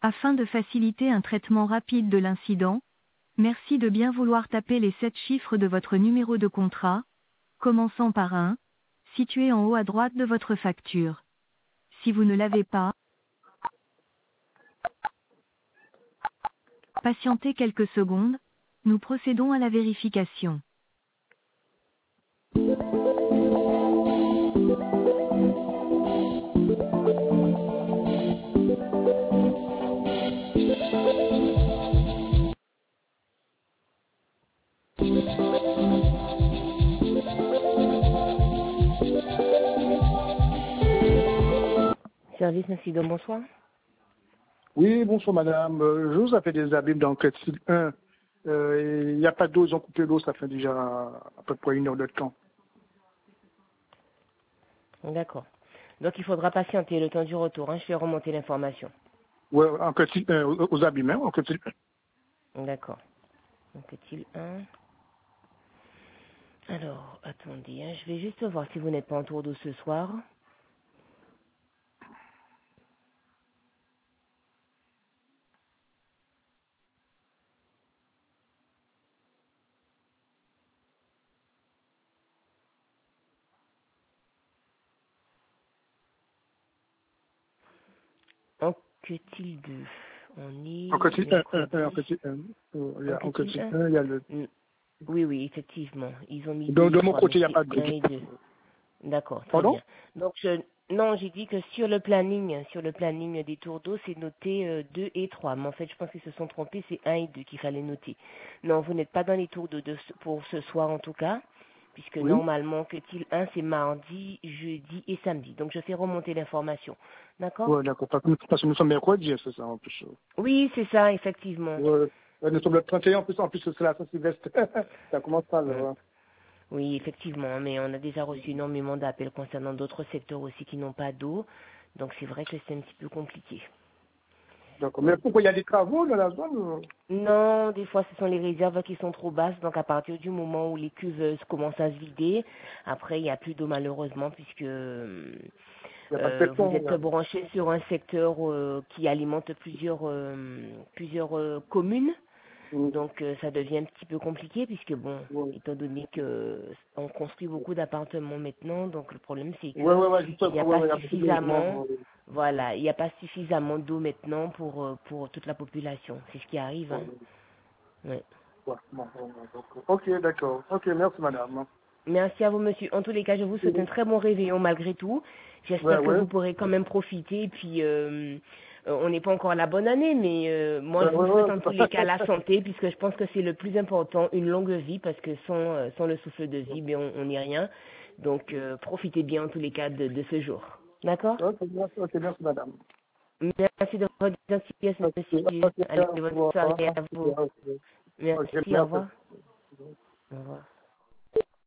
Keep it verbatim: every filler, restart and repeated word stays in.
Afin de faciliter un traitement rapide de l'incident, merci de bien vouloir taper les sept chiffres de votre numéro de contrat, commençant par un, situé en haut à droite de votre facture. Si vous ne l'avez pas, patientez quelques secondes, nous procédons à la vérification. Service Nacidon, bonsoir. Oui, bonsoir madame. Euh, Je vous appelle des abîmes dans le style un. Euh, Il n'y a pas d'eau, ils ont coupé l'eau, ça fait déjà à peu près une heure de temps. D'accord. Donc il faudra patienter le temps du retour. Hein. Je vais remonter l'information. Ouais, en style un, aux aux abîmes, hein, en style un. D'accord. Donc est-il un. Alors, attendez, hein. Je vais juste voir si vous n'êtes pas en tour d'eau ce soir. En que-t-il deux? On En est style un, un, un, en mercredi. style un. Euh, il y En a- En que-t-il style un? un, il y a le... Mm. Oui, oui, effectivement. Ils ont mis deux De, et de mon trois, côté, donc il n'y a c'est pas de... un et deux. D'accord, très Pardon? bien. Donc je non, j'ai dit que sur le planning, sur le planning des tours d'eau, c'est noté euh, deux et trois. Mais en fait, je pense qu'ils se sont trompés, c'est un et deux qu'il fallait noter. Non, vous n'êtes pas dans les tours d'eau de ce- pour ce soir en tout cas, puisque Oui. normalement, que t il un, c'est mardi, jeudi et samedi. Donc je fais remonter l'information. D'accord? Ouais, d'accord. Parce que nous parce que nous sommes mercredi, c'est ça, en plus. Oui, c'est ça, effectivement. Ouais. Ouais, nous sommes le trente et un, en plus, en plus c'est la Saint-Sylvestre. Ça commence pas, là. Mm. Ouais. Oui, effectivement, mais on a déjà reçu énormément d'appels concernant d'autres secteurs aussi qui n'ont pas d'eau. Donc c'est vrai que c'est un petit peu compliqué. D'accord. Mais pourquoi il y a des travaux dans la zone? euh Non, des fois ce sont les réserves qui sont trop basses, donc à partir du moment où les cuves commencent à se vider, après il n'y a plus d'eau malheureusement puisque euh, Il n'y a pas de vous pétrole, êtes là. branché sur un secteur euh, qui alimente plusieurs, euh, plusieurs euh, communes. Mm. Donc euh, ça devient un petit peu compliqué puisque bon, Ouais. étant donné que on construit beaucoup d'appartements maintenant, donc le problème c'est Ouais, que ouais, ouais, il n'y a justement, ouais, pas ouais, il y a beaucoup de suffisamment, logements. Ouais. voilà, il n'y a pas suffisamment d'eau maintenant pour euh, pour toute la population. C'est ce qui arrive, Ouais, hein. Ouais. ouais, bon, bon, bon, d'accord. Ok, d'accord. Ok, merci madame. Merci à vous, monsieur. En tous les cas, je vous souhaite un très bon réveillon malgré tout. Ouais, J'espère que ouais. vous pourrez quand même profiter. Et puis, euh, euh, on n'est pas encore à la bonne année, mais euh, moi, Ouais, je vous ouais, souhaite ouais. en tous les cas la santé, puisque je pense que c'est le plus important, une longue vie, parce que sans, euh, sans le souffle de vie, ben, on n'est rien. Donc, euh, profitez bien en tous les cas de, de ce jour. D'accord? Ok, merci, ok, merci madame. Merci de votre gentillesse, Ok, monsieur. ok, Allez, au bonne revoir. soirée à Ok, vous. ok, Merci, au revoir. merci. Au revoir.